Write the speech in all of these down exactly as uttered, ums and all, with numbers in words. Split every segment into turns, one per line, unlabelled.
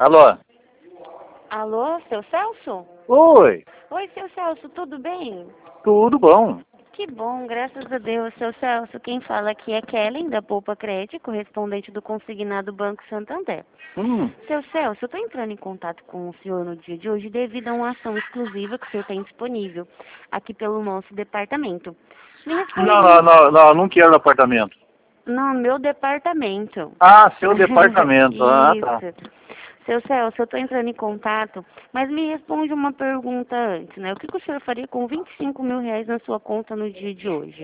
Alô?
Alô, seu Celso?
Oi,
Oi, seu Celso, tudo bem?
tudo bom?
Que bom, graças a Deus, seu Celso. Quem fala aqui é Kellen, da Poupa Crédito, correspondente do consignado Banco Santander.
Hum,
Seu Celso, eu estou entrando em contato com o senhor no dia de hoje devido a uma ação exclusiva que o senhor tem disponível aqui pelo nosso departamento. Me
não,
responde
não,
uma...
não, não, não quero apartamento.
Não, meu departamento.
Ah, seu departamento. Ah, tá.
Isso. Seu Celso, eu estou entrando em contato, mas me responde uma pergunta antes, né? O que, que o senhor faria com vinte e cinco mil reais na sua conta no dia de hoje?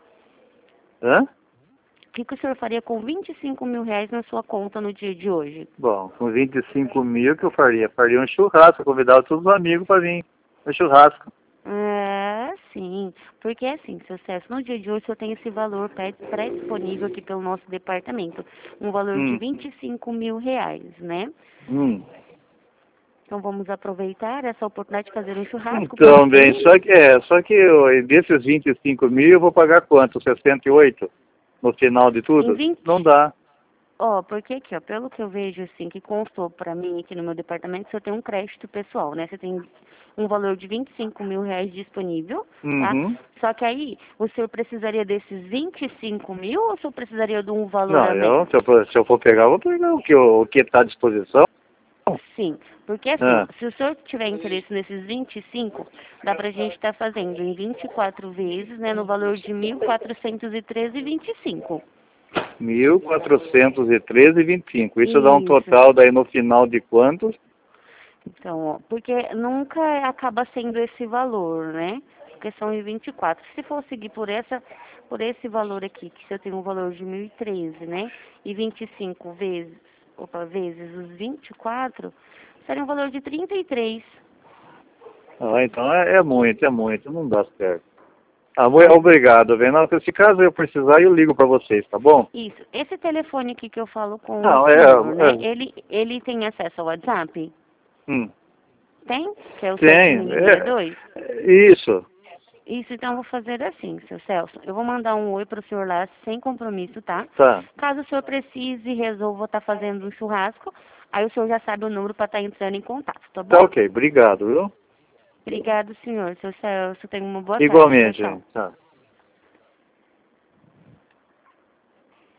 Hã?
O que, que o senhor faria com vinte e cinco mil reais na sua conta no dia de hoje?
Bom, com vinte e cinco mil que eu faria? Faria um churrasco, convidava todos os amigos para vir no churrasco.
É, sim. Porque assim, seu Celso, no dia de hoje eu tenho esse valor pré- pré-disponível aqui pelo nosso departamento. Um valor de
Hum,
vinte e cinco mil reais, né?
hum.
Então vamos aproveitar essa oportunidade de fazer um churrasco para
Então, bem,
vocês.
só que, é, só que eu, desses vinte e cinco mil eu vou pagar quanto? sessenta e oito no final de
Em
tudo?
vinte
Não dá.
Ó, porque aqui, ó, pelo que eu vejo, assim, que constou pra mim aqui no meu departamento, você tem um crédito pessoal, né? Você tem um valor de vinte e cinco mil reais disponível, tá?
Uhum.
Só que aí, o senhor precisaria desses vinte e cinco mil ou o senhor precisaria de um valor
Não,
a
eu,
menos?
se eu, for, se eu for pegar, eu vou pegar o que o que está à disposição.
Sim, porque assim, ó,
Ah,
se o senhor tiver interesse nesses vinte e cinco, dá pra gente estar fazendo em vinte e quatro vezes, né, no valor de mil quatrocentos e treze e vinte e cinco.
mil quatrocentos e treze e vinte e cinco. Isso dá um
Isso.
total daí no final de quantos?
Então, ó, porque nunca acaba sendo esse valor, né? Porque são em vinte e quatro. Se for seguir por essa, por esse valor aqui, que se eu tenho um valor de mil e treze, né? E vinte e cinco vezes, opa, vezes os vinte e quatro, seria um valor de trinta e três.
Ah, então é, é muito, é muito, não dá certo. Ah, mu-
Mas
obrigado, Venal. Se caso eu precisar, eu ligo para vocês, tá bom?
isso, esse telefone aqui que eu falo com o
Não, é,
senhor, né?
é
Ele, ele tem acesso ao WhatsApp?
hum,
Tem? Que é o
tem, é,
sete seis seis dois?
é, isso,
Isso, então eu vou fazer assim, seu Celso. Eu vou mandar um oi pro senhor lá, sem compromisso, tá?
tá.
Caso o senhor precise e resolva estar fazendo um churrasco, aí o senhor já sabe o número para estar entrando em contato, tá
Tá
bom?
ok, obrigado, viu?
Obrigado, senhor. Seu Celso, tenha uma boa tarde. Tchau,
Igualmente,
tchau.
tá.